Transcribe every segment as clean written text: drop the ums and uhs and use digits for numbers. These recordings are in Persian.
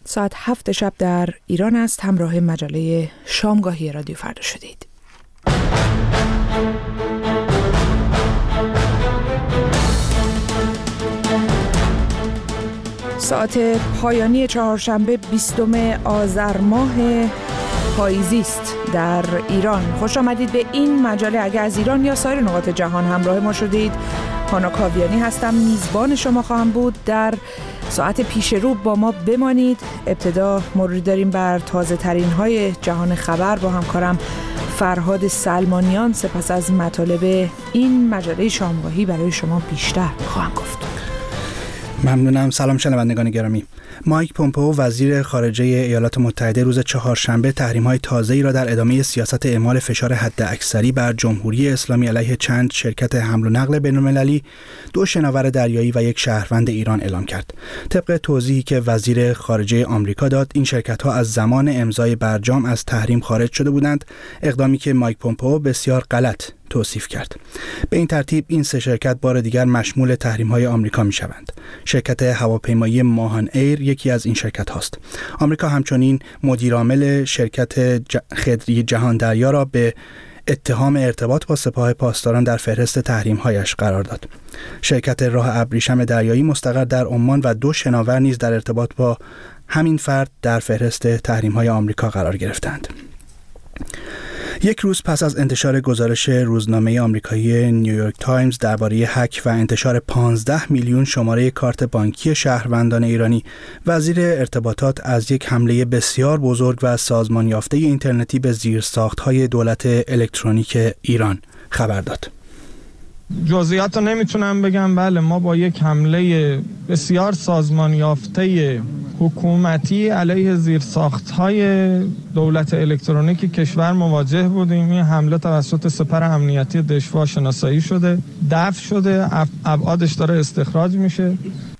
ساعت 7 شب در ایران است. همراه مجله شامگاهی رادیو فردا شدید. ساعت پایانی چهارشنبه 20 آذر ماه پاییزی است در ایران. خوش آمدید به این مجله. اگر از ایران یا سایر نقاط جهان همراه ما شدید، هانا کاویانی هستم، میزبان شما خواهم بود. در ساعت پیش رو با ما بمانید. ابتدا مروری داریم بر تازه ترین های جهان خبر با همکارم فرهاد سلمانیان. سپس از مطالب این مجله شامگاهی برای شما بیشتر خواهم گفت. ممنونم. سلام شنوندگان گرامی. مایک پومپئو وزیر خارجه ایالات متحده روز چهارشنبه تحریم‌های تازه‌ای را در ادامه سیاست اعمال فشار حداکثری بر جمهوری اسلامی علیه چند شرکت حمل و نقل بین‌المللی، 2 شناور دریایی و 1 شهروند ایران اعلام کرد. طبق توضیحی که وزیر خارجه آمریکا داد، این شرکت‌ها از زمان امضای برجام از تحریم خارج شده بودند، اقدامی که مایک پومپئو بسیار غلط توصیف کرد. به این ترتیب این 3 شرکت بار دیگر مشمول تحریم‌های آمریکا می‌شوند. شرکت هواپیمایی ماهان ایر یکی از این شرکت هاست. آمریکا همچنین مدیرعامل شرکت خدری جهان دریا را به اتهام ارتباط با سپاه پاسداران در فهرست تحریم‌هایش قرار داد. شرکت راه ابریشم دریایی مستقر در عمان و 2 شناور نیز در ارتباط با همین فرد در فهرست تحریم‌های آمریکا قرار گرفتند. 1 روز پس از انتشار گزارش روزنامه آمریکایی نیویورک تایمز درباره هک و انتشار 15 میلیون شماره کارت بانکی شهروندان ایرانی، وزیر ارتباطات از یک حمله بسیار بزرگ و سازمان یافته اینترنتی به زیرساخت‌های دولت الکترونیک ایران خبر داد. جزئیات رو نمیتونم بگم. بله، ما با یک حمله بسیار سازمان یافته حکومتی علیه زیرساخت‌های دولت الکترونیک کشور مواجه بودیم. این حمله توسط سپر امنیتی دشوا شناسایی شده، دفع شده، ابعادش داره استخراج میشه.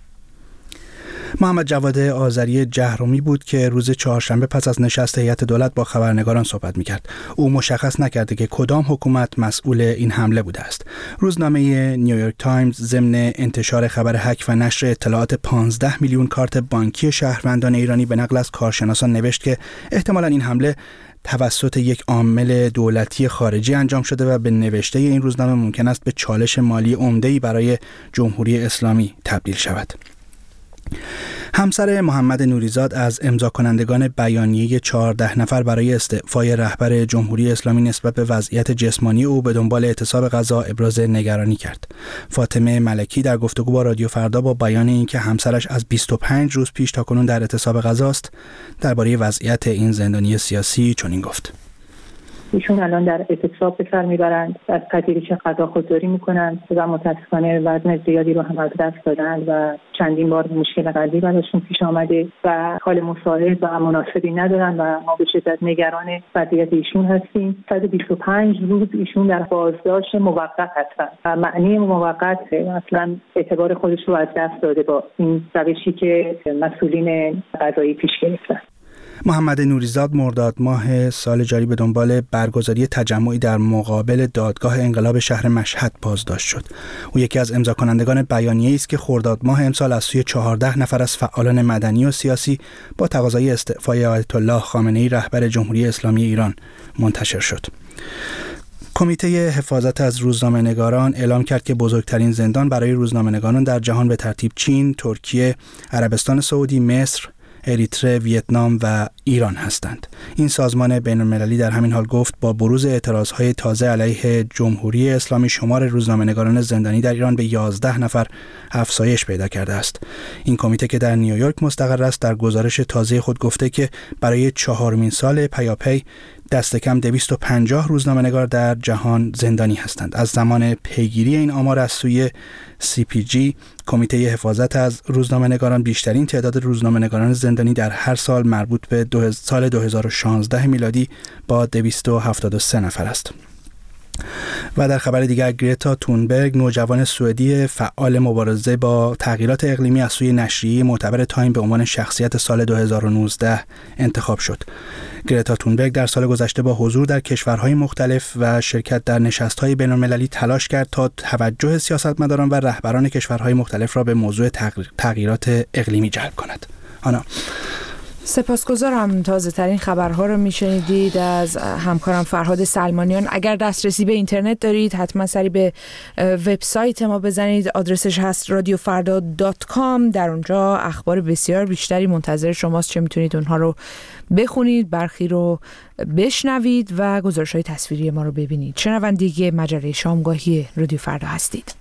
محمد جواد آذری جهرومی بود که روز چهارشنبه پس از نشست هیئت دولت با خبرنگاران صحبت می‌کرد. او مشخص نکرده که کدام حکومت مسئول این حمله بوده است. روزنامه نیویورک تایمز ضمن انتشار خبر هک و نشر اطلاعات 15 میلیون کارت بانکی شهروندان ایرانی به نقل از کارشناسان نوشت که احتمالاً این حمله توسط یک عامل دولتی خارجی انجام شده و به نوشته این روزنامه ممکن است به چالش مالی عمده‌ای برای جمهوری اسلامی تبدیل شود. همسر محمد نوریزاد از امضا کنندگان بیانیه 14 نفر برای استعفای رهبر جمهوری اسلامی نسبت به وضعیت جسمانی او به دنبال اعتصاب غذا ابراز نگرانی کرد. فاطمه ملکی در گفتگو با رادیو فردا با بیان اینکه همسرش از 25 روز پیش تاکنون در اعتصاب غذا است، درباره وضعیت این زندانی سیاسی چنین گفت: ایشون الان در اعتصاب به سر میبرند، از پذیرش غذا خودداری میکنند و متاسفانه وزن زیادی رو هم از دست دادند و چندین بار مشکل قلبی براشون پیش آمده و حال مساعد و مناسبی ندارن و ما به شدت نگران وضعیت ایشون هستیم. 125 روز ایشون در بازداشت موقت هستند و معنی موقت اصلا اعتبار خودش رو از دست داده با این روشی که مسئولین قضایی پیش گرفتن. محمد نوریزاد مرداد ماه سال جاری به دنبال برگزاری تجمعی در مقابل دادگاه انقلاب شهر مشهد بازداشت شد. او یکی از امضا کنندگان بیانیه‌ای است که خرداد ماه امسال از سوی 14 نفر از فعالان مدنی و سیاسی با تقاضای استعفای آیت الله خامنه‌ای رهبر جمهوری اسلامی ایران منتشر شد. کمیته حفاظت از روزنامه‌نگاران اعلام کرد که بزرگترین زندان برای روزنامه‌نگاران در جهان به ترتیب چین، ترکیه، عربستان سعودی، مصر، اریتره، ویتنام و ایران هستند. این سازمان بین‌المللی در همین حال گفت با بروز اعتراضهای تازه علیه جمهوری اسلامی شمار روزنامه‌نگاران زندانی در ایران به 11 نفر افزایش پیدا کرده است. این کمیته که در نیویورک مستقر است در گزارش تازه خود گفته که برای 4مین سال پیاپی دست کم 250 روزنامه‌نگار در جهان زندانی هستند. از زمان پیگیری این آمار از سوی CPG کمیته حفاظت از روزنامه‌نگاران بیشترین تعداد روزنامه‌نگاران زندانی در هر سال مربوط به سال 2016 میلادی با 273 نفر است. و در خبر دیگر گرتا تونبرگ نوجوان سوئدی فعال مبارزه با تغییرات اقلیمی از سوی نشریه معتبر تایم به عنوان شخصیت سال 2019 انتخاب شد. گرتا تونبرگ در سال گذشته با حضور در کشورهای مختلف و شرکت در نشست‌های بین‌المللی تلاش کرد تا توجه سیاستمداران و رهبران کشورهای مختلف را به موضوع تغییرات اقلیمی جلب کند. آنا سپاسگزارم. تازه ترین خبرها رو میشنیدید از همکارم فرهاد سلمانیان. اگر دسترسی به اینترنت دارید حتما سری به وبسایت ما بزنید، آدرسش هست radiofarda.com. در اونجا اخبار بسیار بیشتری منتظر شماست، چه میتونید اونها رو بخونید، برخی رو بشنوید و گزارش‌های تصویری ما رو ببینید. شنوندگی مجله شامگاهی رادیو فردا هستید.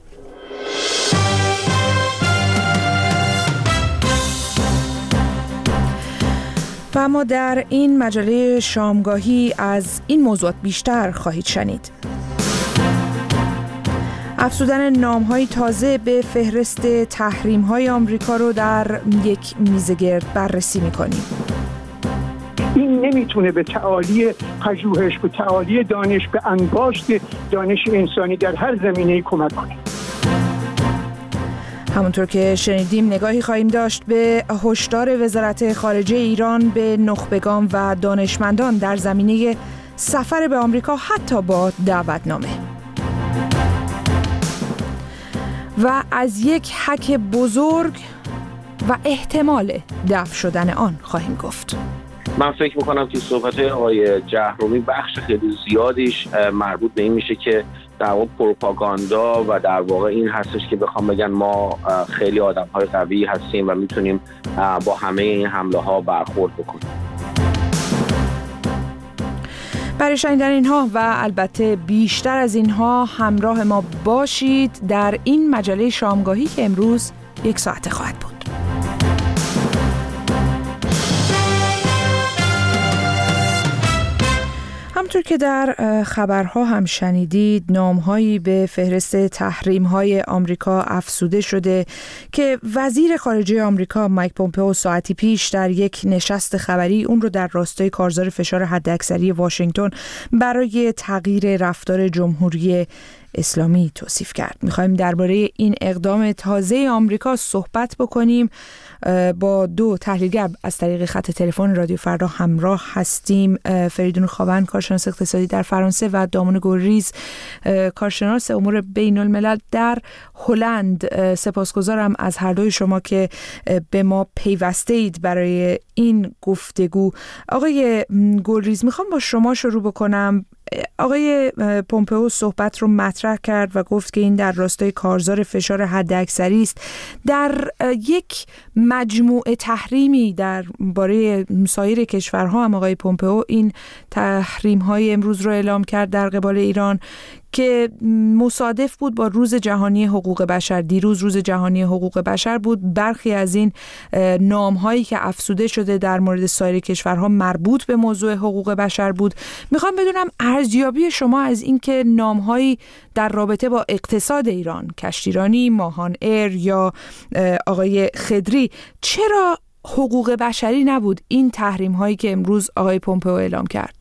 و اما در این مجله شامگاهی از این موضوعات بیشتر خواهید شنید. افزودن نام‌های تازه به فهرست تحریم‌های آمریکا رو در یک میزگرد بررسی می‌کنیم. این نمیتونه به تعالی پژوهش، به تعالی دانش، به انباشت دانش انسانی در هر زمینه‌ای کمک کنه. همونطور که شنیدیم نگاهی خواهیم داشت به هشدار وزارت خارجه ایران به نخبگان و دانشمندان در زمینه سفر به آمریکا حتی با دعوتنامه. و از یک هک بزرگ و احتمال دفع شدن آن خواهیم گفت. من فکر میکنم که صحبت‌های آقای جهرومی بخش خیلی زیادیش مربوط به این میشه که در واقع پروپاگاندا و در واقع این هستش که بخوام بگن ما خیلی آدم‌های قوی هستیم و میتونیم با همه این حمله‌ها برخورد بکنیم. برای شنیدن اینها و البته بیشتر از اینها همراه ما باشید در این مجله شامگاهی که امروز 1 ساعته خواهد بود. همونطور که در خبرها هم شنیدید، نام‌هایی به فهرست تحریم‌های آمریکا افزوده شده که وزیر خارجه آمریکا مایک پومپئو ساعتی پیش در یک نشست خبری اون رو در راستای کارزار فشار حداکثری واشنگتن برای تغییر رفتار جمهوری اسلامی توصیف کرد. می‌خوایم درباره این اقدام تازه آمریکا صحبت بکنیم. با 2 تحلیلگر از طریق خط تلفن رادیو فردا همراه هستیم. فریدون خاوند، کارشناس اقتصادی در فرانسه، و دامون گلریز، کارشناس امور بین الملل در هلند. سپاسگزارم از هر دوی شما که به ما پیوسته اید برای این گفتگو. آقای گلریز، میخوام با شما شروع بکنم. آقای پومپئو صحبت رو مطرح کرد و گفت که این در راستای کارزار فشار حداکثری است. در یک مجموعه تحریمی در باره سایر کشورها هم آقای پومپئو این تحریم‌های امروز رو اعلام کرد در قبال ایران که مصادف بود با روز جهانی حقوق بشر. دیروز روز جهانی حقوق بشر بود. برخی از این نام‌هایی که افزوده شده در مورد سایر کشورها مربوط به موضوع حقوق بشر بود. میخوام بدونم ارزیابی شما از این که نام‌هایی در رابطه با اقتصاد ایران، کشتیرانی، ماهان ایر یا آقای خدری، چرا حقوق بشری نبود این تحریم‌هایی که امروز آقای پومپئو اعلام کرد؟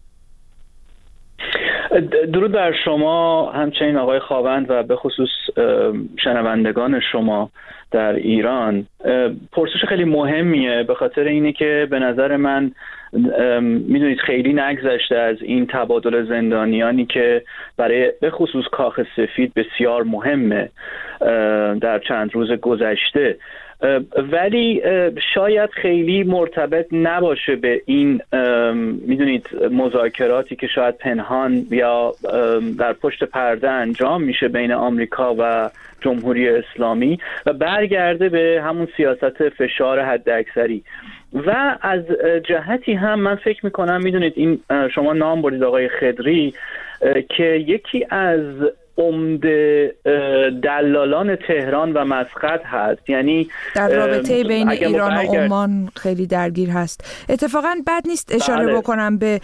درود بر شما، همچنین آقای خاوند و به خصوص شنوندگان شما در ایران. پرسش خیلی مهمیه، به خاطر اینه که به نظر من میدونید خیلی نگذشته از این تبادل زندانیانی که برای به خصوص کاخ سفید بسیار مهمه در چند روز گذشته، ولی شاید خیلی مرتبط نباشه به این میدونید مذاکراتی که شاید پنهان یا در پشت پرده انجام میشه بین آمریکا و جمهوری اسلامی و برگرده به همون سیاست فشار حداکثری. و از جهتی هم من فکر میکنم میدونید این شما نام بردید آقای خدری که یکی از عمده دلالان تهران و مسقط هست، یعنی در رابطه بین ایران و عمان خیلی درگیر هست. اتفاقا بد نیست اشاره بکنم به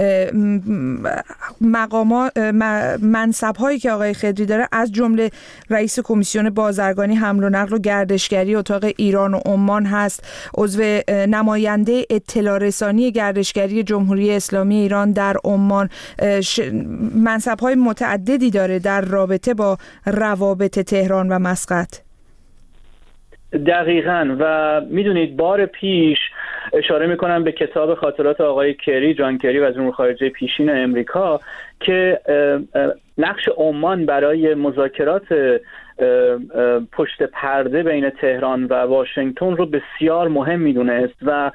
منصب‌هایی که آقای خدری داره، از جمله رئیس کمیسیون بازرگانی، حمل و نقل و گردشگری اتاق ایران و عمان هست، عضو نماینده اطلاع رسانی گردشگری جمهوری اسلامی ایران در عمان. منصب‌های متعددی داره در رابطه با روابط تهران و مسقط. دقیقاً. و میدونید بار پیش اشاره میکنم به کتاب خاطرات آقای کری، جان کری، وزیر امور خارجه پیشین امریکا، که نقش عمان برای مذاکرات پشت پرده بین تهران و واشنگتن رو بسیار مهم میدونست و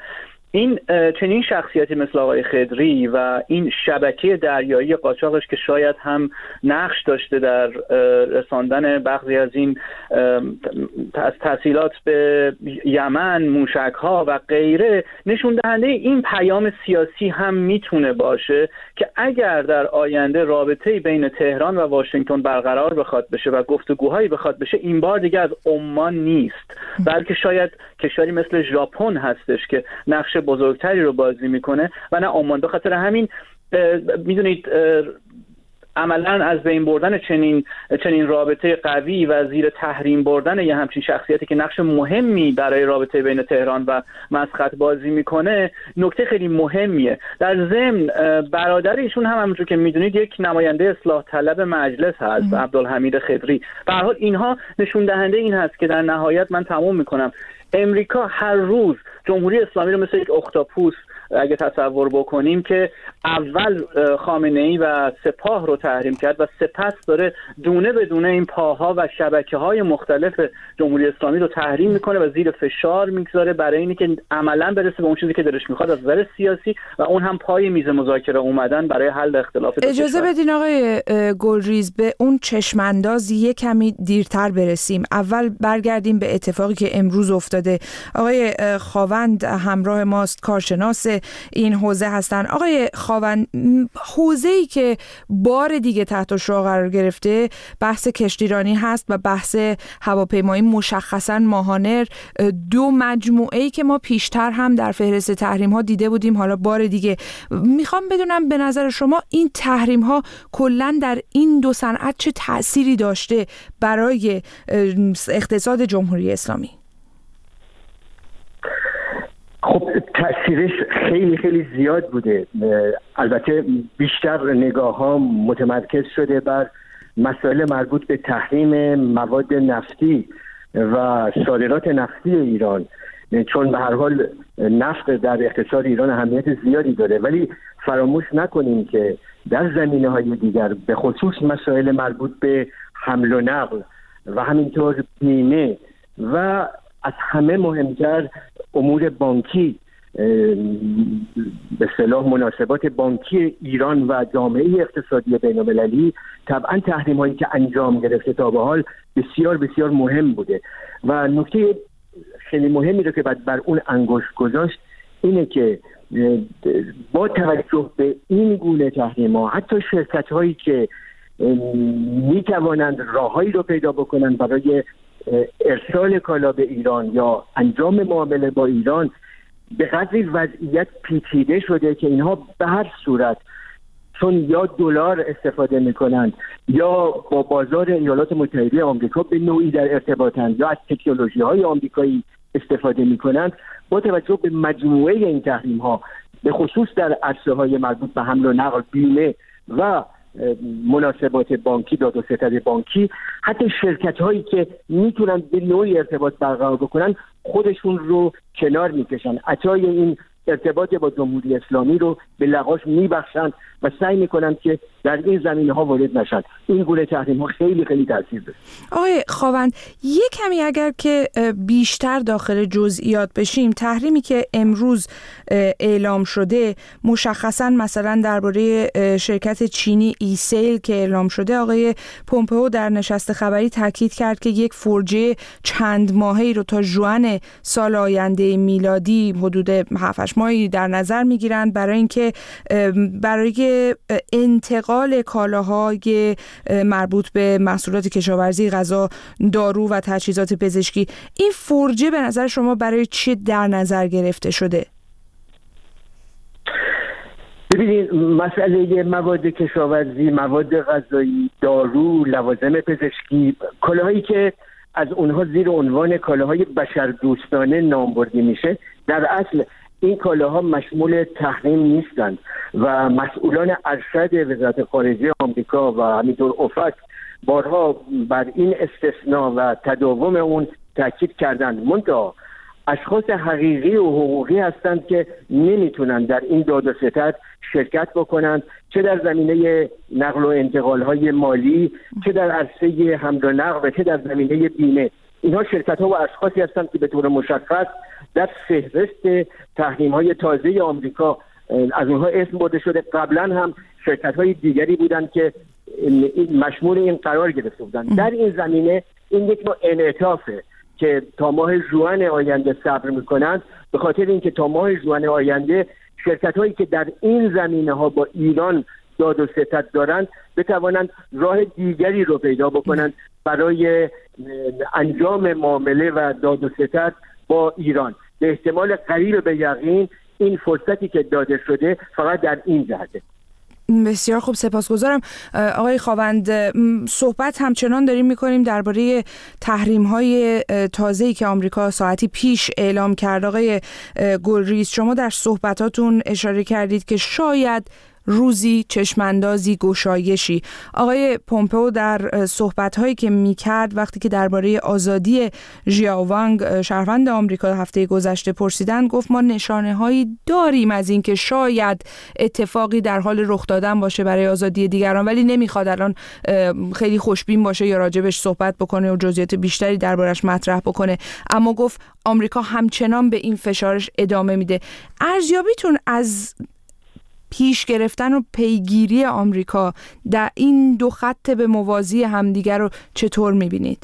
این چنین شخصیتی مثل آقای خضری و این شبکه دریایی قاچاقش که شاید هم نقش داشته در رساندن بعضی از این تسهیلات به یمن، موشک‌ها و غیره، نشون دهنده این پیام سیاسی هم میتونه باشه که اگر در آینده رابطه‌ای بین تهران و واشنگتن برقرار بخواد بشه و گفتگوهایی بخواد بشه، این بار دیگه از عمان نیست، بلکه شاید کشوری مثل ژاپن هستش که نقش بزرگتری رو بازی میکنه و نه عمان. به خاطر همین میدونید عملاً از بین بردن چنین رابطه قوی و زیر تحریم بردن یه همچین شخصیتی که نقش مهمی برای رابطه بین تهران و مسقط بازی میکنه نکته خیلی مهمیه. در ضمن برادر ایشون هم همونجور که میدونید یک نماینده اصلاح طلب مجلس هست، عبدالحمید خضری. به هر حال اینها نشون دهنده این هست که در نهایت، من تموم میکنم، امریکا هر روز جمهوری اسلامی رو مثل یک اختاپوس اگه تصور بکنیم که اول خامنه‌ای و سپاه رو تحریم کرد و سپس داره دونه به دونه این پاها و شبکه‌های مختلف جمهوری اسلامی رو تحریم میکنه و زیر فشار میگذاره برای اینی که عملاً برسه به اون چیزی که دلش میخواد از نظر سیاسی و اون هم پای میز مذاکره اومدن برای حل اختلاف. اجازه بدین آقای گلریز به اون چشمانداز یک کمی دیرتر برسیم. اول برگردیم به اتفاقی که امروز افتاده. آقای خاوند همراه ماست، کارشناس این حوزه هستن. آقای خاوند، حوزه‌ای که بار دیگه تحت شعاع قرار گرفته بحث کشتیرانی هست و بحث هواپیمایی، مشخصاً ماهانر، دو مجموعه‌ای که ما پیشتر هم در فهرست تحریم‌ها دیده بودیم، حالا بار دیگه. میخوام بدونم به نظر شما این تحریم‌ها کلاً در این دو صنعت چه تأثیری داشته برای اقتصاد جمهوری اسلامی؟ خب تأثیرش خیلی خیلی زیاد بوده. البته بیشتر نگاه ها متمرکز شده بر مسائل مربوط به تحریم مواد نفتی و صادرات نفتی ایران، چون به هر حال نفت در اقتصاد ایران اهمیت زیادی داره. ولی فراموش نکنیم که در زمینه‌های دیگر، به خصوص مسائل مربوط به حمل و نقل و همینطور بیمه و از همه مهمتر امور بانکی، به اصطلاح مناسبات بانکی ایران و جامعه اقتصادی بین‌المللی، طبعا تحریم هایی که انجام گرفته تا به حال بسیار بسیار مهم بوده. و نکته خیلی مهمی رو که بعد بر اون انگشت گذاشت اینه که با توجه به این گونه تحریم ها، حتی شرکت هایی که می توانند راههایی رو پیدا بکنند برای ارسال کالا به ایران یا انجام معامله با ایران، به قدری وضعیت پیچیده شده که اینها به هر صورت، چون یا دلار استفاده میکنند یا با بازار ایالات متحده آمریکا به نوعی در ارتباطند یا از تکنولوژی های آمریکایی استفاده میکنند، با توجه به مجموعه این تحریم ها، به خصوص در عرصه های مربوط به حمل و نقل، بیمه و مناسبات بانکی، داد و ستد بانکی، حتی شرکت هایی که میتونن به نوعی ارتباط برقرار بکنن خودشون رو کنار میکشن، عطای این ارتباط با جمهوری اسلامی رو به لغاش میبخشند و سعی میکنند که در این زمینه ها وارد نشن. این گونه تحریم ها خیلی خیلی تاثیر داره. آقای خاوند، یک کمی اگر که بیشتر داخل جزئیات بشیم، تحریمی که امروز اعلام شده مشخصا مثلا درباره شرکت چینی ایسیل که اعلام شده، آقای پومپئو در نشست خبری تاکید کرد که یک فرجه چند ماهه‌ای رو تا ژوئن سال آینده میلادی حدود 7-8 ماهی در نظر میگیرند برای اینکه برای انتقال کالاهای مربوط به محصولات کشاورزی، غذا، دارو و تجهیزات پزشکی. این فرجه به نظر شما برای چی در نظر گرفته شده؟ ببینید، مسئله مواد کشاورزی، مواد غذایی، دارو، لوازم پزشکی، کالاهایی که از اونها زیر عنوان کالاهای بشردوستانه نام برده میشه، در اصل این کالاها مشمول تحریم نیستند و مسئولان ارشد وزارت خارجه آمریکا و همینطور اوفک بارها بر این استثناء و تداوم اون تاکید کردند. منتها اشخاص حقیقی و حقوقی هستند که نمیتونن در این داد و ستد شرکت بکنند، چه در زمینه نقل و انتقال‌های مالی، چه در عرصه حمل و نقل و چه در زمینه بیمه. اینها شرکت‌ها و اشخاصی هستند که به طور مشخص در فهرست تحریم‌های تازه آمریکا از اونها اسم برده شده. قبلا هم شرکت‌های دیگری بودن که مشمول این قرار گرفته بودن. در این زمینه این یک نوع انعطافه که تا ماه ژوئن آینده صبر میکنند، به خاطر اینکه تا ماه ژوئن آینده شرکت‌هایی که در این زمینه‌ها با ایران داد و ستد دارند بتوانند راه دیگری رو پیدا بکنند برای انجام معامله و داد و ستد با ایران. به احتمال قریب به یقین این فرصتی که داده شده فقط در این جهته. بسیار خوب، سپاسگزارم آقای خاوند. صحبت همچنان داریم میکنیم درباره تحریم‌های تازه‌ای که آمریکا ساعتی پیش اعلام کرد. آقای گلریز، شما در صحبتاتون اشاره کردید که شاید روزی چشماندازی گشایشی. آقای پومپئو در صحبت‌هایی که می‌کرد وقتی که درباره آزادی ژیائو وانگ شهروند آمریکا هفته گذشته پرسیدن، گفت ما نشانه‌هایی داریم از اینکه شاید اتفاقی در حال رخ دادن باشه برای آزادی دیگران، ولی نمی‌خواد الان خیلی خوشبین باشه یا راجبش صحبت بکنه و جزئیات بیشتری دربارش مطرح بکنه، اما گفت آمریکا همچنان به این فشارش ادامه میده. ارزیابیتون از پیش گرفتن و پیگیری آمریکا در این دو خط به موازی همدیگر رو چطور می‌بینید؟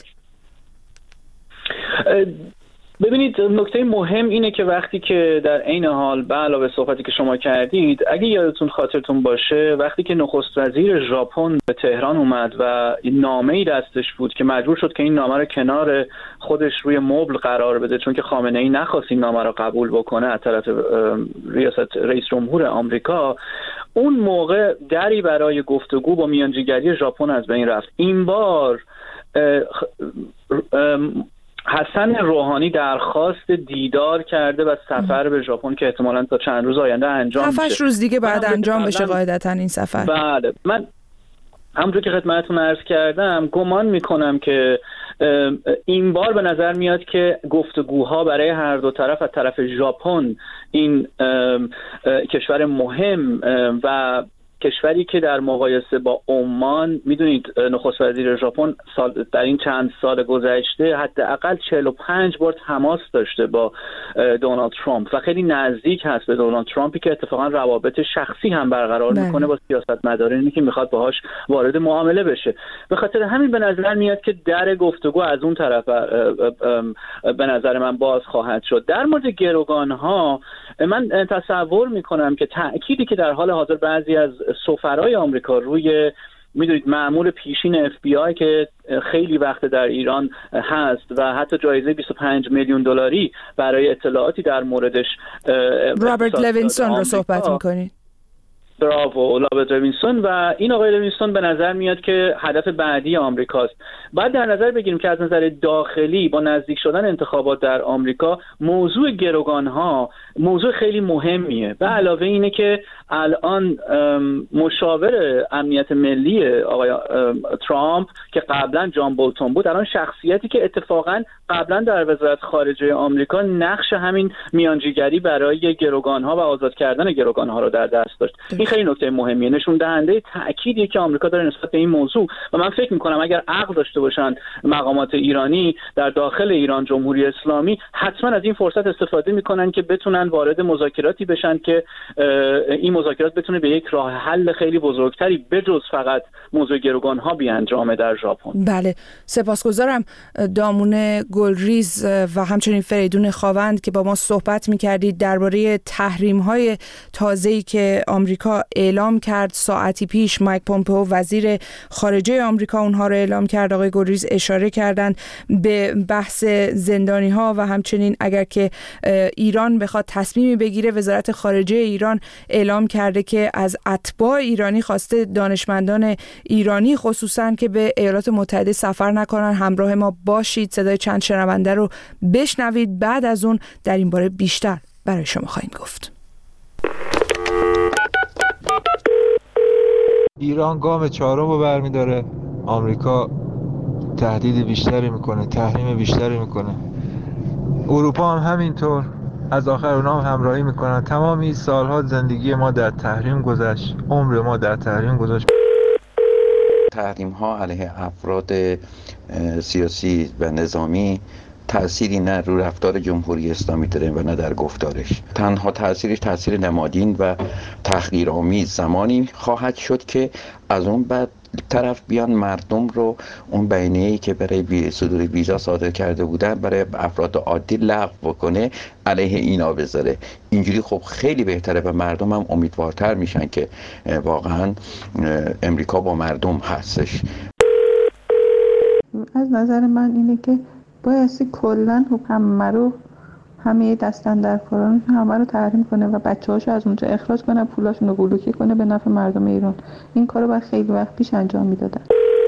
ببینید، نکته مهم اینه که وقتی که در عین حال به علاوه صحبتی که شما کردید، اگه یادتون خاطرتون باشه وقتی که نخست وزیر ژاپن به تهران اومد و این نامه‌ای دستش بود که مجبور شد که این نامه رو کنار خودش روی مبل قرار بده چون که خامنه‌ای نخواست این نامه رو قبول بکنه از طرف رئیس جمهور آمریکا، اون موقع دری برای گفتگو با میانجیگری ژاپن از بین رفت. این بار حسن روحانی درخواست دیدار کرده و سفر به ژاپن که احتمالاً تا چند روز آینده انجام میشه. 7 روز دیگه بعد انجام بشه قاعدتاً این سفر. بله، من همونجور که خدمتتون عرض کردم گمان میکنم که این بار به نظر میاد که گفتگوها برای هر دو طرف از طرف ژاپن، این کشور مهم و کشوری که در مقایسه با عمان، میدونید نخست وزیر ژاپن در این چند سال گذشته حداقل 45 بار تماس داشته با دونالد ترامپ و خیلی نزدیک هست به دونالد ترامپی که اتفاقا روابط شخصی هم برقرار میکنه با سیاستمدارانی که میخواد باهاش وارد معامله بشه. به خاطر همین به نظر میاد که در گفتگو از اون طرف به نظر من باز خواهد شد. در مورد گروگان‌ها من تصور میکنم که تأکیدی که در حال حاضر بعضی از سفرای آمریکا روی میدونید مأمور پیشین FBI که خیلی وقت در ایران هست و حتی جایزه 25 میلیون دلاری برای اطلاعاتی در موردش، رابرت لوینسون رو صحبت میکنید. براو، رابرت لوینسون. و این آقای لوینسون به نظر میاد که هدف بعدی آمریکاست. بعد در نظر بگیریم که از نظر داخلی با نزدیک شدن انتخابات در آمریکا موضوع گروگان‌ها موضوع خیلی مهمیه. به علاوه اینه که الان مشاور امنیت ملی آقای ترامپ که قبلا جان بولتون بود، الان شخصیتی که اتفاقا قبلا در وزارت خارجه آمریکا نقش همین میانجیگری برای گروگان‌ها و آزاد کردن گروگان‌ها رو در دست داشت. این خیلی نکته مهمیه، نشون دهنده تأکیدی که آمریکا داره نسبت به این موضوع. و من فکر می‌کنم اگر عقل داشته باشن مقامات ایرانی در داخل ایران، جمهوری اسلامی حتما از این فرصت استفاده می‌کنن که بتونن وارد مذاکراتی بشن که این مذاکرات بتونه به یک راه حل خیلی بزرگتری بجز فقط موضوع گروگان‌ها بیانجامه در ژاپن. بله، سپاسگزارم دامون گلریز و همچنین فریدون خاوند که با ما صحبت می‌کردید درباره تحریم‌های تازه‌ای که آمریکا اعلام کرد ساعتی پیش. مایک پومپئو وزیر خارجه آمریکا اونها رو اعلام کرد. آقای گلریز اشاره کردند به بحث زندانی‌ها و همچنین اگر که ایران بخواد تصمیمی بگیره، وزارت خارجه ایران اعلام کرده که از اتباع ایرانی خواسته دانشمندان ایرانی خصوصاً که به ایالات متحده سفر نکنن. همراه ما باشید، صدای چند شنونده رو بشنوید، بعد از اون در این باره بیشتر برای شما خواهیم گفت. ایران گام چهارم رو برمی‌داره، آمریکا تهدید بیشتری میکنه، تحریم بیشتری میکنه، اروپا هم همینطور، از آخر اونا هم همراهی میکنن. تمام این سالها زندگی ما در تحریم گذشت، عمر ما در تحریم گذشت. تحریم ها علیه افراد سیاسی و نظامی تأثیری نه رو رفتار جمهوری اسلامی داره و نه در گفتارش. تنها تأثیرش تأثیر نمادین و تحقیرآمیز زمانی خواهد شد که از اون بعد طرف بیان مردم رو اون بیانیه‌ای که برای صدور ویزا صادر کرده بودن برای افراد عادی لغو بکنه، علیه اینا بذاره. اینجوری خب خیلی بهتره و مردم هم امیدوارتر میشن که واقعا امریکا با مردم هستش. از نظر من اینه که بایستی کلن همه دستاندرکاران همه رو تحریم کنه و بچه‌هاشو از اونجا اخراج کنه، پولاشون رو بلوکه کنه به نفع مردم ایران. این کارو باید خیلی وقت پیش انجام میدادن.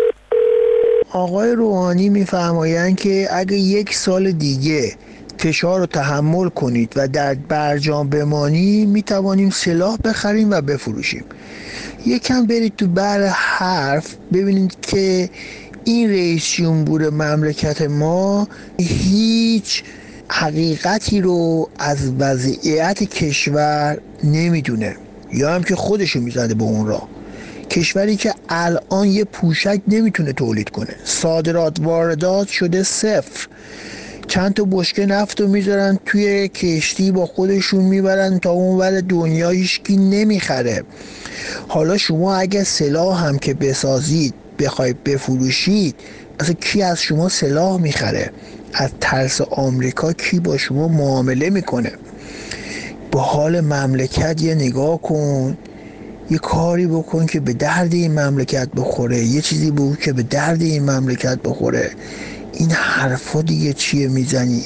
آقای روحانی میفرمایند که اگه 1 سال دیگه فشار رو تحمل کنید و در برجام بمانی میتوانیم سلاح بخریم و بفروشیم. یکم برید تو بر حرف ببینید که این رئیس جمهور مملکت ما هیچ حقیقتی رو از وضعیت کشور نمیدونه، یا هم که خودشو میزنه به اون راه. کشوری که الان یه پوشک نمیتونه تولید کنه، صادرات واردات شده 0، چند تا بشکه نفت رو میذارن توی کشتی با خودشون میبرن تا اون ور دنیا، هیچکی نمیخره. حالا شما اگه سلاح هم که بسازید بخواید بفروشید، اصلا کی از شما سلاح میخره؟ از ترس آمریکا کی با شما معامله میکنه؟ با حال مملکت یه نگاه کن، یه کاری بکن که به درد این مملکت بخوره، یه چیزی بگو که به درد این مملکت بخوره. این حرفا دیگه چیه میزنی؟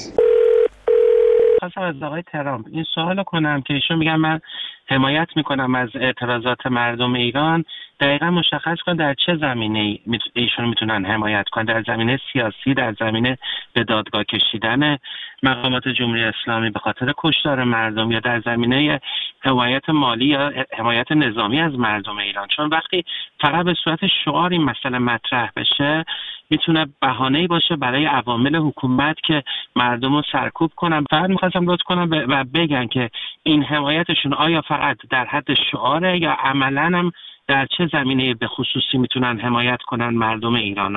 خواستم از آقای ترامپ این سوال کنم که ایشون میگن من حمایت میکنم از اعتراضات مردم ایران. دقیقا مشخص کن در چه زمینه ایشون میتونن حمایت کنن؟ در زمینه سیاسی، در زمینه به دادگاه کشیدن مقامات جمهوری اسلامی به خاطر کشتار مردم، یا در زمینه حمایت مالی یا حمایت نظامی از مردم ایران؟ چون وقتی فقط به صورت شعار این مسئله مطرح بشه میتونه بهانه‌ای باشه برای عوامل حکومت که مردم رو سرکوب کنن. فقط میخواستم لطف کنم و بگن که این حمایتشون آیا فقط در حد شعاره یا عملاً هم در چه زمینه به خصوصی میتونن حمایت کنن مردم ایرانو؟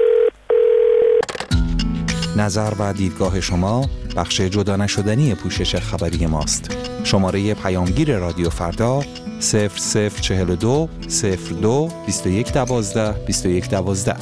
نظر و دیدگاه شما بخش جدا نشدنی پوشش خبری ماست. شماره پیامگیر رادیو فردا 0042 02 21 12 21 12.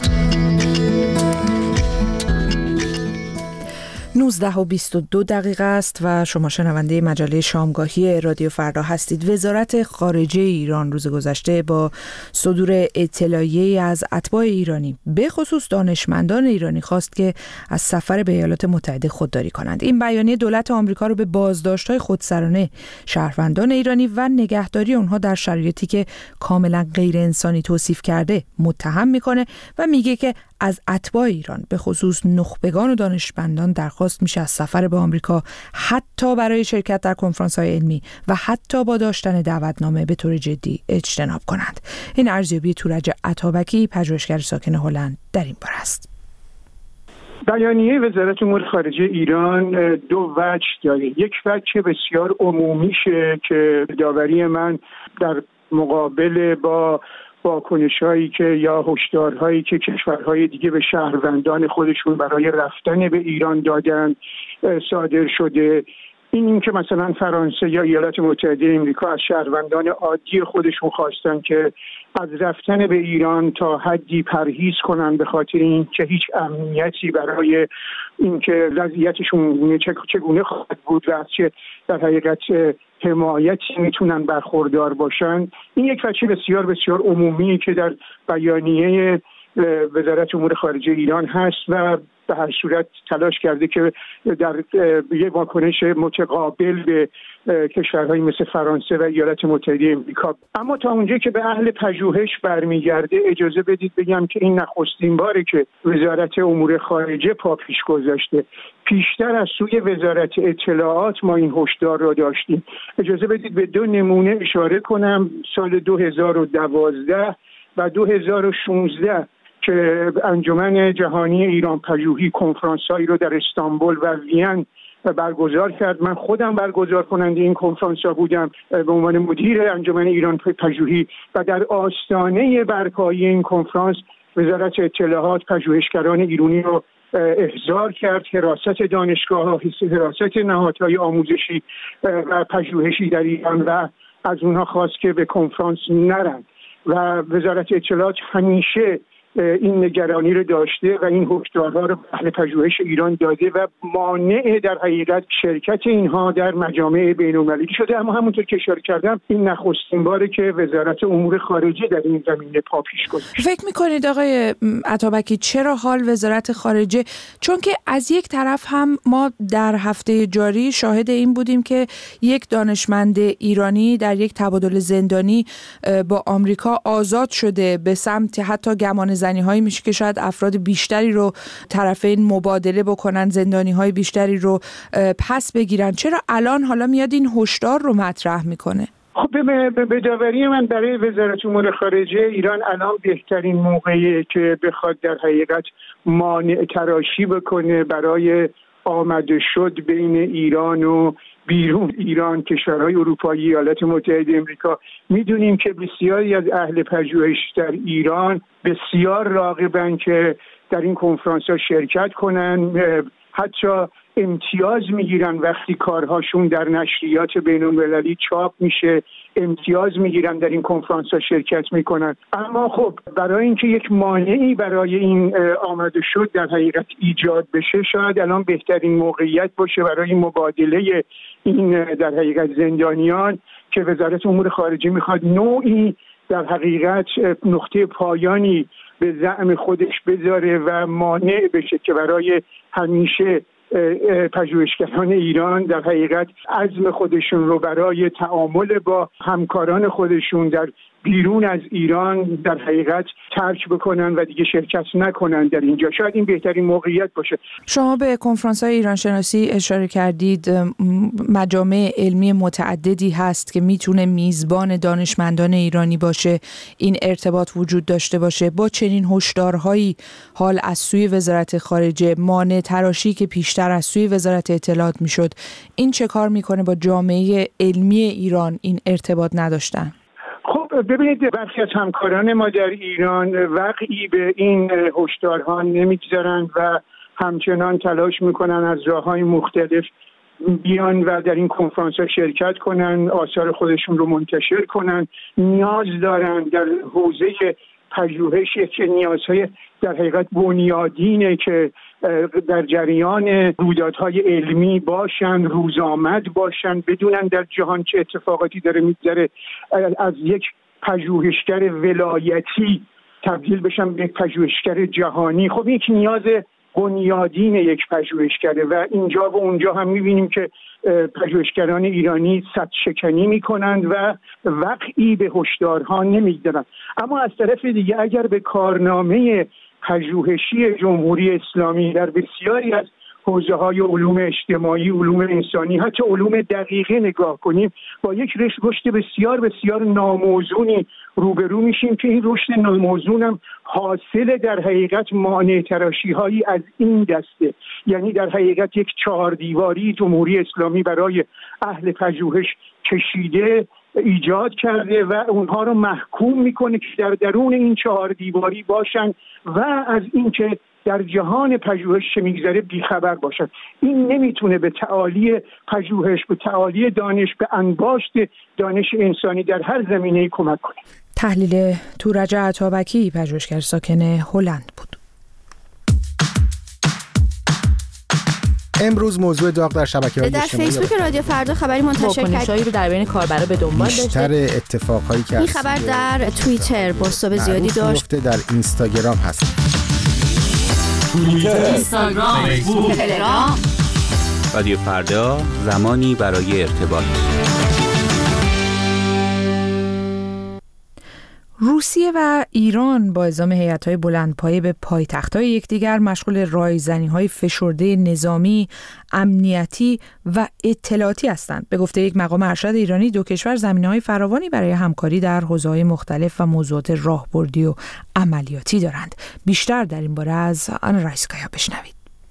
19:22 است و شما شنونده مجله شامگاهی رادیو فردا هستید. وزارت خارجه ایران روز گذشته با صدور اطلاعیه‌ای از اتباع ایرانی به خصوص دانشمندان ایرانی خواست که از سفر به ایالات متحده خودداری کنند. این بیانیه دولت آمریکا رو به بازداشت‌های خودسرانه شهروندان ایرانی و نگهداری اونها در شرایطی که کاملا غیر انسانی توصیف کرده متهم میکنه و میگه که از اتباع ایران به خصوص نخبگان و دانشمندان درخواست میشه از سفر به آمریکا حتی برای شرکت در کنفرانس‌های علمی و حتی با داشتن دعوتنامه به طور جدی اجتناب کنند. این ارزیابی تورج عطابکی، پژوهشگر ساکن هلند، در این باره است. بیانیه وزارت امور خارجه ایران 2 وجه داره. یک وجه بسیار عمومیشه که داوری من در مقابل با واکنش‌هایی که یا هشدارهایی که کشورهای دیگه به شهروندان خودشون برای رفتن به ایران دادن صادر شده. این که مثلا فرانسه یا ایالات متحده آمریکا از شهروندان عادی خودشون خواستن که از رفتن به ایران تا حدی پرهیز کنن به خاطر این که هیچ امنیتی برای اینکه وضعیتشون چگونه خواهد بود و از چه در حقیقت حمایتی میتونن برخوردار باشن. این یک وجه بسیار بسیار عمومی که در بیانیه وزارت امور خارجه ایران هست و به هر صورت تلاش کرده که در یک واکنش متقابل به کشورهایی مثل فرانسه و ایالات متحده آمریکا. اما تا اونجایی که به اهل پژوهش برمیگرده اجازه بدید بگم که این نخستین باره که وزارت امور خارجه پا پیش گذاشته. پیشتر از سوی وزارت اطلاعات ما این هشدار را داشتیم. اجازه بدید به 2 نمونه اشاره کنم. سال 2012 و 2016 که انجمن جهانی ایران پژوهی کنفرانس‌هایی رو در استانبول و وین برگزار کرد. من خودم برگزار کننده این کنفرانس‌ها بودم به عنوان مدیر انجمن ایران پژوهی و در آستانه برپایی این کنفرانس وزارت اطلاعات پژوهشگران ایرانی رو احضار کرد، حراست دانشگاه‌ها، حراست نهادهای آموزشی و پژوهشی در ایران و از اونها خواست که به کنفرانس نرن و وزارت اطلاعات همیشه این نگرانی رو داشته و این هشدارها رو اهل پژوهش ایران داده و مانع در حقیقت شرکت اینها در مجامع بین‌المللی شده. اما همونطور که اشاره کردم این نخستین باره که وزارت امور خارجه در این زمینه پا پیش گذاشته. فکر می‌کنید آقای عطابکی چرا حال وزارت خارجه، چون که از یک طرف هم ما در هفته جاری شاهد این بودیم که یک دانشمند ایرانی در یک تبادل زندانی با آمریکا آزاد شده به سمت حتی گمان زنی‌هایی میشه که شاید افراد بیشتری رو طرفین مبادله بکنن، زندانی‌های بیشتری رو پس بگیرن. چرا الان حالا میاد این هشدار رو مطرح میکنه؟ خب به داوری من برای وزارت امور خارجه ایران الان بهترین موقعیه که بخواد در حقیقت مانع تراشی بکنه برای آمده شد بین ایران و بیرون ایران، کشورهای اروپایی، ایالات متحده آمریکا. میدونیم که بسیاری از اهل پژوهش در ایران بسیار راغبن که در این کنفرانس‌ها شرکت کنن، حتی امتیاز میگیرن وقتی کارهاشون در نشریات بین‌المللی چاپ میشه، امتیاز میگیرن در این کنفرانس‌ها شرکت میکنن. اما خب برای اینکه یک مانعی برای این آمده شد در حقیقت ایجاد بشه، شاید الان بهترین موقعیت باشه برای مبادله این در حقیقت زندانیان که وزارت امور خارجه میخواد نوعی در حقیقت نقطه پایانی به زعم خودش بذاره و مانع بشه که برای همیشه پژوهشگران ایران در حقیقت عزم خودشون رو برای تعامل با همکاران خودشون در بیرون از ایران در حقیقت ترک بکنن و دیگه شرکت نکنن در اینجا. شاید این بهترین موقعیت باشه. شما به کنفرانس‌های ایران شناسی اشاره کردید. مجامع علمی متعددی هست که میتونه میزبان دانشمندان ایرانی باشه، این ارتباط وجود داشته باشه. با چنین هشدارهایی حال از سوی وزارت خارجه، مانع تراشی که پیشتر از سوی وزارت اطلاعات میشد، این چه کار میکنه با جامعه علمی ایران این ارتباط نداشتن؟ خب ببینید، برخی از همکاران ما در ایران وقعی به این هشدارها نمیگذارند و همچنان تلاش میکنن از راههای مختلف بیان و در این کنفرانس‌ها شرکت کنن، آثار خودشون رو منتشر کنن. نیاز دارن در حوزه پژوهش که نیازهای در حقیقت بنیادینه که در جریان رویدادهای علمی باشن، روزآمد باشن، بدونن در جهان چه اتفاقاتی داره میگذره، از یک پژوهشگر ولایتی تبدیل بشن به یک پژوهشگر جهانی. خب یک نیاز بنیادین یک پژوهشگره و اینجا و اونجا هم میبینیم که پژوهشگران ایرانی سد شکنی میکنند و وقعی به هشدارها نمیدارند. اما از طرف دیگه اگر به کارنامه پژوهشی جمهوری اسلامی در بسیاری از حوزه‌های علوم اجتماعی، علوم انسانی، حتی علوم دقیقه نگاه کنیم، با یک رشد بسیار بسیار ناموزونی روبرو میشیم که این رشد ناموزون هم حاصل در حقیقت مانع تراشی‌هایی از این دسته. یعنی در حقیقت یک چهاردیواری جمهوری اسلامی برای اهل پژوهش کشیده، ایجاد کرده و اونها رو محکوم میکنه که در درون این چهاردیواری باشن و از اینکه در جهان پژوهش چه میگذره بیخبر باشد. این نمیتونه به تعالی پژوهش، به تعالی دانش، به انباشت دانش انسانی در هر زمینه‌ای کمک کنه. تحلیل تورج عطابکی، پژوهشگر ساکن هلند بود. امروز موضوع داغ در شبکه‌های اجتماعی در فیسبوک رادیو فردا خبری منتشر کردیم رو در بین کاربرا به دنبال داشته. بیشتر اتفاقهایی که این خبر در توییتر باستاب زیادی داشت. در اینستاگرام هست. توییتر، اینستاگرام، فیسبوک، تلگرام. رادیو فردا، زمانی برای ارتباط. روسیه و ایران با اعزام هیئت‌های بلندپایه به پایتخت‌های یکدیگر مشغول رایزنی‌های فشرده نظامی، امنیتی و اطلاعاتی هستند. به گفته یک مقام ارشد ایرانی، دو کشور زمینه‌های فراوانی برای همکاری در حوزه‌های مختلف و موضوعات راهبردی و عملیاتی دارند. بیشتر در این باره از آنا رایسکایا بشنوید.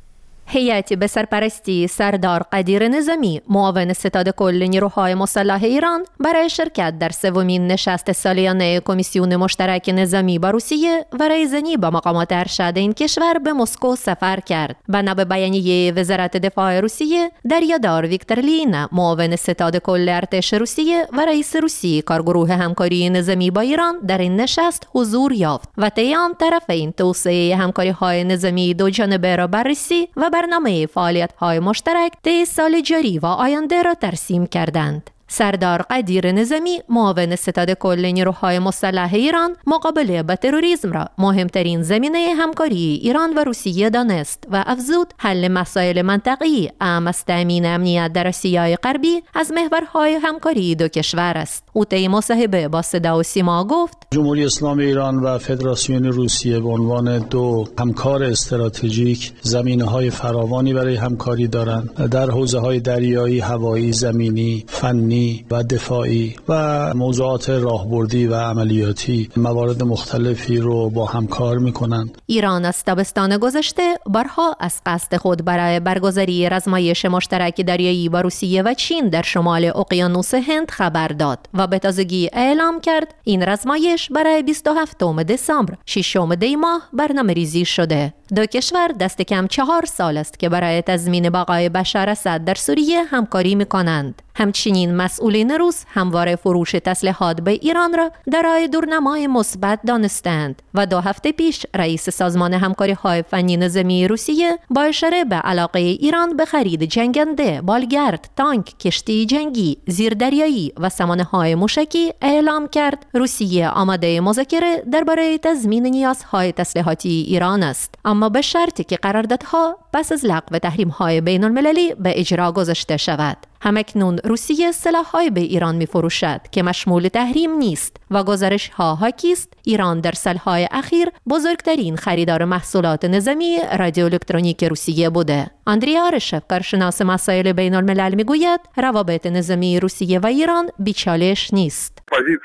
هیئتی به سرپرستی سردار قدیر نظامی معاون ستاد کل نیروهای مسلح ایران برای شرکت در سومین نشست سالیانه کمیسیون مشترک نظامی با روسیه و رایزنی با مقامات ارشد این کشور به مسکو سفر کرد. بنا به بیانیه وزارت دفاع روسیه، دریادار ویکتور لینا معاون ستاد کل ارتش روسیه و رئیس روسی کارگروه همکاری نظامی با ایران در این نشست حضور یافت و طی آن طرفین توسعه همکاری‌های نظامی دو جانبه را بررسی و برنامه فعالیت‌های مشترک طی سال جاری و آینده را ترسیم کردند. سردار قدیر نظامی معاون ستاد کل نیروهای مسلح ایران مقابله با تروریسم را مهمترین زمینه همکاری ایران و روسیه دانست و افزود حل مسائل منطقی اهم از تامین امنیت در آسیای غربی از محورهای همکاری دو کشور است. او طی مصاحبه با صدا و سیما گفت: جمهوری اسلامی ایران و فدراسیون روسیه به عنوان دو همکار استراتژیک زمینه‌های فراوانی برای همکاری دارند در حوزه‌های دریایی، هوایی، زمینی، فنی و دفاعی و موضوعات راهبردی و عملیاتی موارد مختلفی رو با هم کار می‌کنند. ایران از تابستان گذشته بارها از قصد خود برای برگزاری رزمایش مشترک دریایی با روسیه و چین در شمال اقیانوس هند خبر داد و به تازگی اعلام کرد این رزمایش برای 27 دسامبر 6 دی ماه برنامه‌ریزی شده. دو کشور دست کم 4 سال است که برای تضمین بقای بشار اسد در سوریه همکاری می‌کنند. همچنین مسئولین روس همواره فروش تسلیحات به ایران را در راه دورنمای مثبت دانستند و 2 هفته پیش رئیس سازمان همکاری‌های فنی نظامی روسیه با اشاره به علاقه ایران به خرید جنگنده، بالگرد، تانک، کشتی جنگی، زیردریایی و سامانه‌های موشکی اعلام کرد روسیه آماده مذاکره درباره تضمین نیازهای تسلیحاتی ایران است، اما به شرطی که قراردادها پس از لغو تحریم‌های بین‌المللی به اجرا گذاشته شود. همکنون روسیه سلاح‌های به ایران می‌فروشد که مشمول تحریم نیست و گزارش‌ها حاکی است ایران در سال‌های اخیر بزرگترین خریدار محصولات نظامی رادیوالکترونیک روسیه بوده. اندری آرشف، کارشناس مسائل بین‌الملل، می‌گوید روابط نظامی روسیه و ایران بی‌چالش نیست.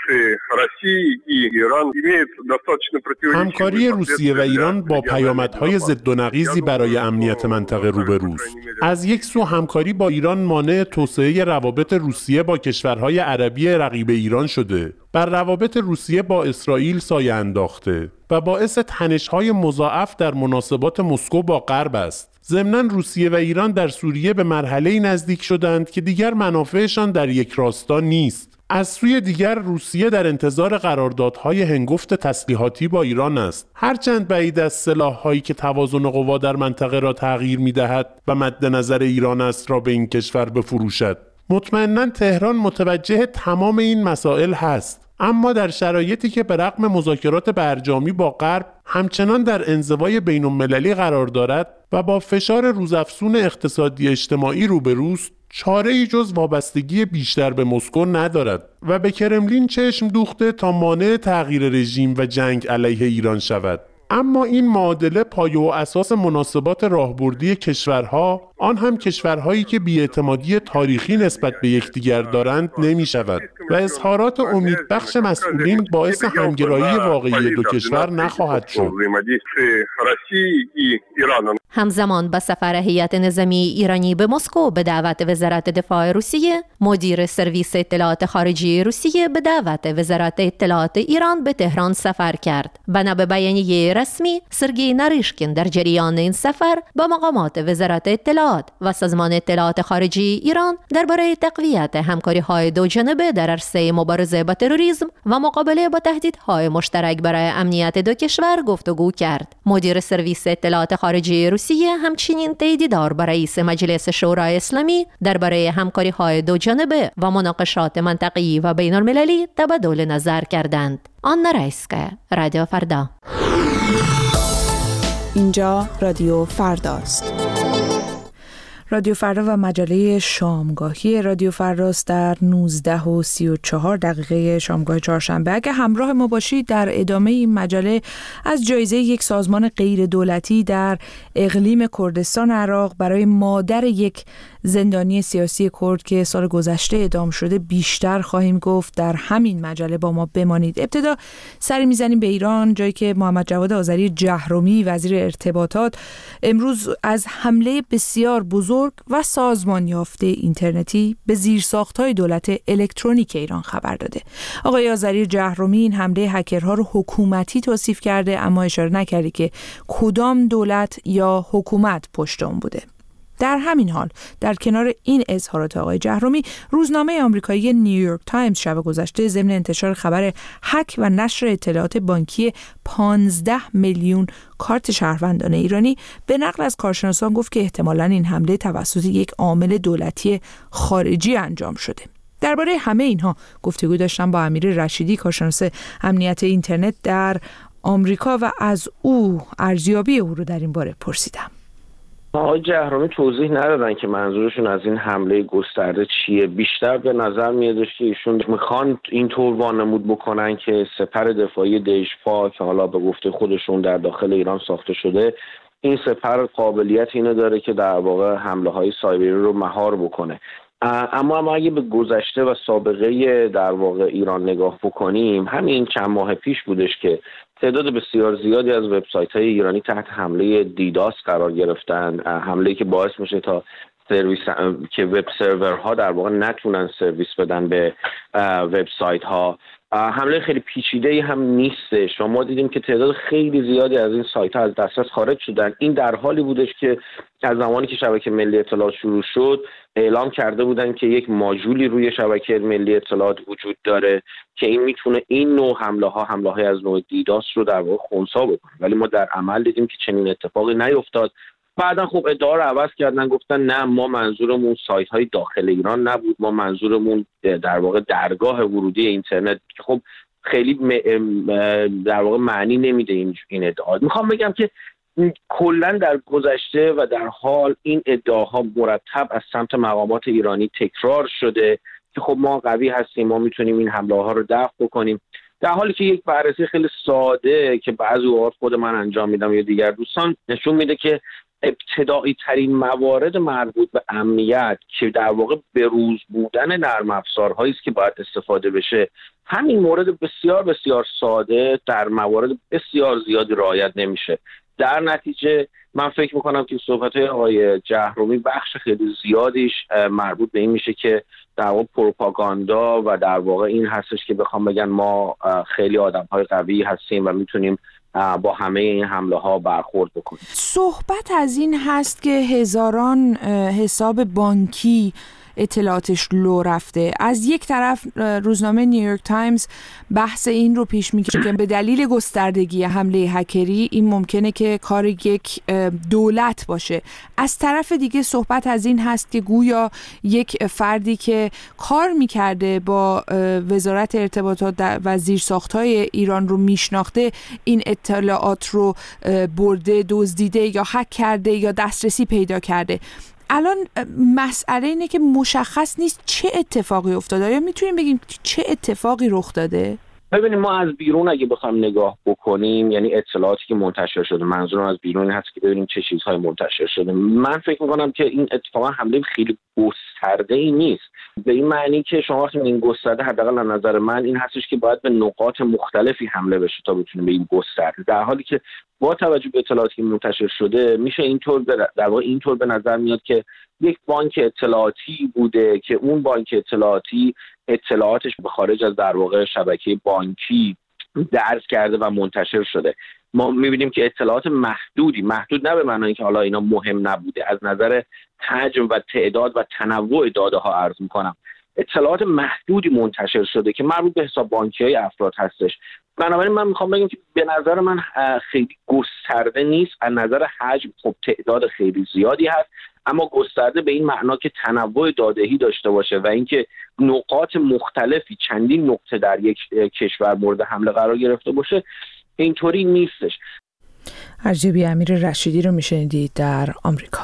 همکاری روسیه و ایران با پیامدهای ضد و نقیضی برای امنیت منطقه روبروست. از یک سو همکاری با ایران مانع توسعه روابط روسیه با کشورهای عربی رقیب ایران شده، بر روابط روسیه با اسرائیل سایه انداخته و باعث تنش‌های مضاعف در مناسبات مسکو با غرب است. ضمناً روسیه و ایران در سوریه به مرحله‌ای نزدیک شدند که دیگر منافعشان در یک راستا نیست. از سوی دیگر روسیه در انتظار قراردادهای هنگفت تسلیحاتی با ایران است، هرچند بعید از سلاح‌هایی که توازن قوا در منطقه را تغییر می‌دهد و مد نظر ایران است را به این کشور بفروشد. مطمئناً تهران متوجه تمام این مسائل هست، اما در شرایطی که به رغم مذاکرات برجامی با غرب همچنان در انزوای بین‌المللی قرار دارد و با فشار روزافزون اقتصادی اجتماعی روبروست، چاره‌ای جز وابستگی بیشتر به مسکو ندارد و به کرملین چشم دوخته تا مانع تغییر رژیم و جنگ علیه ایران شود. اما این معادله پایه و اساس مناسبات راهبردی کشورها، آن هم کشورهایی که بی‌اعتمادی تاریخی نسبت به یکدیگر دارند، نمی شود و اظهارات امیدبخش مسئولین باعث همگرایی واقعی دو کشور نخواهد شد. همزمان با سفر هیئت نظامی ایرانی به مسکو به دعوت وزارت دفاع روسیه، مدیر سرویس اطلاعات خارجی روسیه به دعوت وزارت اطلاعات ایران به تهران سفر کرد. بنا به بیانیه رسمی، سرگئی ناریشکین در جریان این سفر با مقامات وزارت اطلاعات و سازمان اطلاعات خارجی ایران درباره تقویت همکاری‌های دو جانبه در عرصه مبارزه با تروریسم و مقابله با تهدیدهای مشترک برای امنیت دو کشور گفتگو کرد. مدیر سرویس اطلاعات خارجی روسیه همچنین دیدار با رئیس مجلس شورای اسلامی درباره همکاری‌های دو جانبه و مناقشات منطقه‌ای و بین‌المللی تبادل نظر کردند. آنا رایسکا، رادیو فردا. اینجا رادیو فرداست. رادیو فردا و مجله شامگاهی رادیو فرداست در 19:34 شامگاه چهارشنبه. اگه همراه ما باشید در ادامه این مجله از جایزه یک سازمان غیر دولتی در اقلیم کردستان عراق برای مادر یک زندانی سیاسی کرد که سال گذشته اعدام شده بیشتر خواهیم گفت. در همین مجله با ما بمانید. ابتدا سری میزنیم به ایران، جایی که محمد جواد آذری جهرمی وزیر ارتباطات امروز از حمله بسیار بزرگ و سازمان یافته اینترنتی به زیرساخت‌های دولت الکترونیک ایران خبر داده. آقای آذری جهرمی این حمله هکرها رو حکومتی توصیف کرده، اما اشاره نکرده که کدام دولت یا حکومت پشت اون بوده. در همین حال در کنار این اظهارات آقای جهرمی، روزنامه آمریکایی نیویورک تایمز شب گذشته ضمن انتشار خبر هک و نشر اطلاعات بانکی 15 میلیون کارت شهروندان ایرانی به نقل از کارشناسان گفت که احتمالاً این حمله توسط یک عامل دولتی خارجی انجام شده. درباره همه اینها گفتگو داشتم با امیر رشیدی، کارشناس امنیت اینترنت در آمریکا، و از او ارزیابی او رو در این باره پرسیدم. آقای جهرمی توضیح ندادن که منظورشون از این حمله گسترده چیه. بیشتر به نظر میادش که ایشون میخوان اینطور وانمود بکنن که سپر دفاعی دژپا که حالا به گفته خودشون در داخل ایران ساخته شده، این سپر قابلیت اینو داره که در واقع حمله های سایبری رو مهار بکنه. اما اگه به گذشته و سابقه در واقع ایران نگاه بکنیم، همین چند ماه پیش بودش که تعداد بسیار زیادی از وبسایت‌های ایرانی تحت حمله دیداس قرار گرفتن، حمله‌ای که باعث میشه تا سرویس که وب سرورها در واقع نتونن سرویس بدن به وبسایت‌ها. حمله خیلی پیچیده‌ای هم نیست. شما دیدیم که تعداد خیلی زیادی از این سایت‌ها از دسترس خارج شدن. این در حالی بودش که از زمانی که شبکه ملی اطلاعات شروع شد اعلام کرده بودن که یک ماژولی روی شبکه ملی اطلاعات وجود داره که این میتونه این نوع حمله‌های از نوع دیداس رو در واقع خنثی بکنه، ولی ما در عمل دیدیم که چنین اتفاقی نیفتاد. بعدا خب ادعا رو عوض کردن، گفتن نه ما منظورمون سایت‌های داخل ایران نبود، ما منظورمون در واقع درگاه ورودی اینترنت، که خب خیلی در واقع معنی نمیده این ادعا. میخوام بگم که کلا در گذشته و در حال این ادعاها مرتب از سمت مقامات ایرانی تکرار شده که خب ما قوی هستیم، ما میتونیم این حمله ها رو دفع بکنیم، در حالی که یک بررسی خیلی ساده که بعضی اوقات خود من انجام میدم یا دیگر دوستان نشون میده که ابتدایی ترین موارد مربوط به امنیت که در واقع بروز بودن نرم افزارهایی است که باید استفاده بشه، همین مورد بسیار بسیار ساده در موارد بسیار زیادی رعایت نمیشه. در نتیجه من فکر میکنم که صحبت‌های آقای جهرمی بخش خیلی زیادیش مربوط به این میشه که در واقع پروپاگاندا و در واقع این هستش که بخوام بگن ما خیلی آدم‌های قوی هستیم و میتونیم با همه این حمله ها برخورد بکنیم. صحبت از این هست که هزاران حساب بانکی اطلاعاتش لو رفته. از یک طرف روزنامه نیویورک تایمز بحث این رو پیش می‌کشه که به دلیل گستردگی حمله هکری این ممکنه که کار یک دولت باشه. از طرف دیگه صحبت از این هست که گویا یک فردی که کار می‌کرده با وزارت ارتباطات و زیرساخت‌های ایران رو میشناخته، این اطلاعات رو برده، دزدیده یا هک کرده یا دسترسی پیدا کرده. الان مسئله اینه که مشخص نیست چه اتفاقی افتاده. یا میتونیم بگیم چه اتفاقی رخ داده؟ ببینیم ما از بیرون اگه بخوایم نگاه بکنیم، یعنی اطلاعاتی که منتشر شده، منظورم از بیرون هست که ببینیم چه چیزهای منتشر شده، من فکر میکنم که این اتفاقا حمله خیلی گسترده‌ای نیست. به این معنی که شما وقتی این گسترده، حداقل از نظر من این هستش که باید به نقاط مختلفی حمله بشه تا بتونه به این گسترده، در حالی که با توجه به اطلاعاتی که منتشر شده میشه اینطور در واقع اینطور به نظر میاد که یک بانک اطلاعاتی بوده که اون بانک اطلاعاتی اطلاعاتش به خارج از در واقع شبکه بانکی درز کرده و منتشر شده. ما می‌بینیم که اطلاعات محدود نه به معنای که حالا اینا مهم نبوده، از نظر حجم و تعداد و تنوع داده ها عرض می‌کنم، اطلاعات محدودی منتشر شده که مربوط به حساب بانکی‌های افراد هستش. بنابراین من میخوام بگم که به نظر من خیلی گسترده نیست. از نظر حجم خب تعداد خیلی زیادی هست، اما گسترده به این معنا که تنوع داده‌ای داشته باشه و اینکه نقاط مختلفی، چندین نقطه در یک کشور مورد حمله قرار گرفته باشه، اینطوری نیستش. ارزیابی امیر رشیدی رو میشنیدید در آمریکا.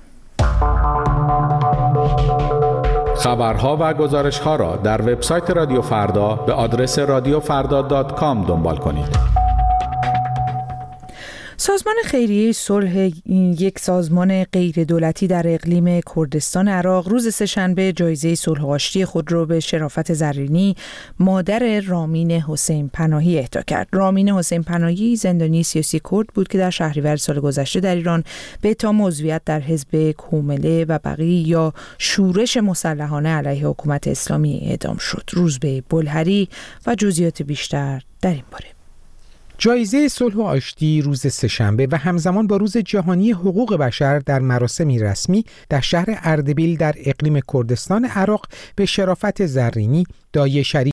خبرها و گزارش‌ها را در وبسایت رادیو فردا به آدرس radiofrda.com دنبال کنید. سازمان خیریه صلح، یک سازمان غیر دولتی در اقلیم کردستان عراق، روز سه‌شنبه جایزه صلح و آشتی خود را به شرافت زرینی، مادر رامین حسین پناهی اهدا کرد. رامین حسین پناهی زندانی سیاسی کرد بود که در شهریور سال گذشته در ایران به اتهام عضویت در حزب کومله و بقیه یا شورش مسلحانه علیه حکومت اسلامی اعدام شد. روزبه بلهری و جزئیات بیشتر در این باره. جایزه صلح و آشتی روز سه‌شنبه و همزمان با روز جهانی حقوق بشر در مراسمی رسمی در شهر اردبیل در اقلیم کردستان عراق به شرافت زرینی، داعیه شریک